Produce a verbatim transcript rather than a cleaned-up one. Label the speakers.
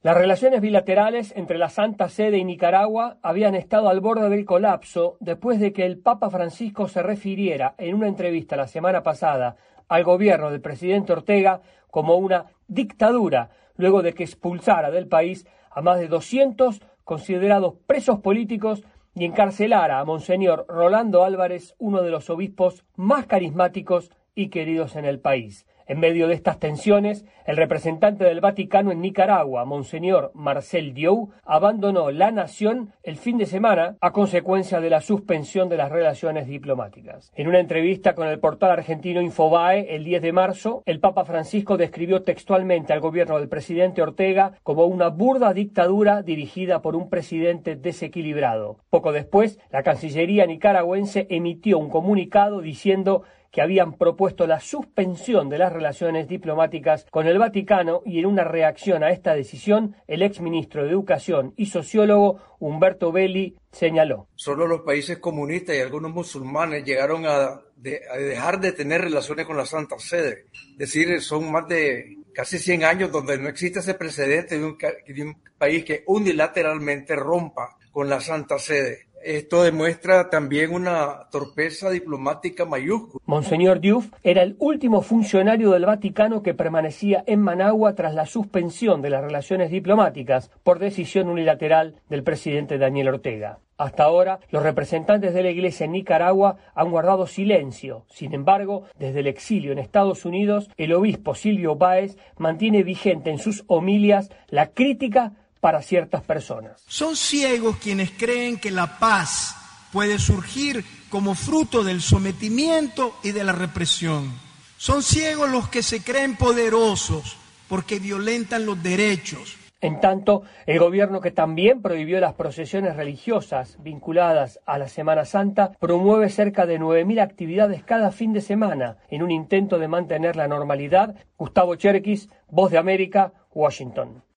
Speaker 1: Las relaciones bilaterales entre la Santa Sede y Nicaragua habían estado al borde del colapso después de que el Papa Francisco se refiriera en una entrevista la semana pasada al gobierno del presidente Ortega como una dictadura, luego de que expulsara del país a más de doscientos considerados presos políticos y encarcelara a Monseñor Rolando Álvarez, uno de los obispos más carismáticos y queridos en el país. En medio de estas tensiones, el representante del Vaticano en Nicaragua, Monseñor Marcel Diou, abandonó la nación el fin de semana a consecuencia de la suspensión de las relaciones diplomáticas. En una entrevista con el portal argentino Infobae el diez de marzo, el Papa Francisco describió textualmente al gobierno del presidente Ortega como una burda dictadura dirigida por un presidente desequilibrado. Poco después, la Cancillería nicaragüense emitió un comunicado diciendo que habían propuesto la suspensión de las relaciones diplomáticas con el Vaticano y en una reacción a esta decisión, el exministro de Educación y sociólogo Humberto Belli señaló:
Speaker 2: solo los países comunistas y algunos musulmanes llegaron a, de, a dejar de tener relaciones con la Santa Sede. Es decir, son más de casi cien años donde no existe ese precedente de un, de un país que unilateralmente rompa con la Santa Sede. Esto demuestra también una torpeza diplomática mayúscula.
Speaker 1: Monseñor Diouf era el último funcionario del Vaticano que permanecía en Managua tras la suspensión de las relaciones diplomáticas por decisión unilateral del presidente Daniel Ortega. Hasta ahora, los representantes de la Iglesia en Nicaragua han guardado silencio. Sin embargo, desde el exilio en Estados Unidos, el obispo Silvio Báez mantiene vigente en sus homilias la crítica para ciertas personas.
Speaker 3: Son ciegos quienes creen que la paz puede surgir como fruto del sometimiento y de la represión. Son ciegos los que se creen poderosos porque violentan los derechos.
Speaker 1: En tanto, el gobierno, que también prohibió las procesiones religiosas vinculadas a la Semana Santa, promueve cerca de nueve mil actividades cada fin de semana en un intento de mantener la normalidad. Gustavo Cherkis, Voz de América, Washington.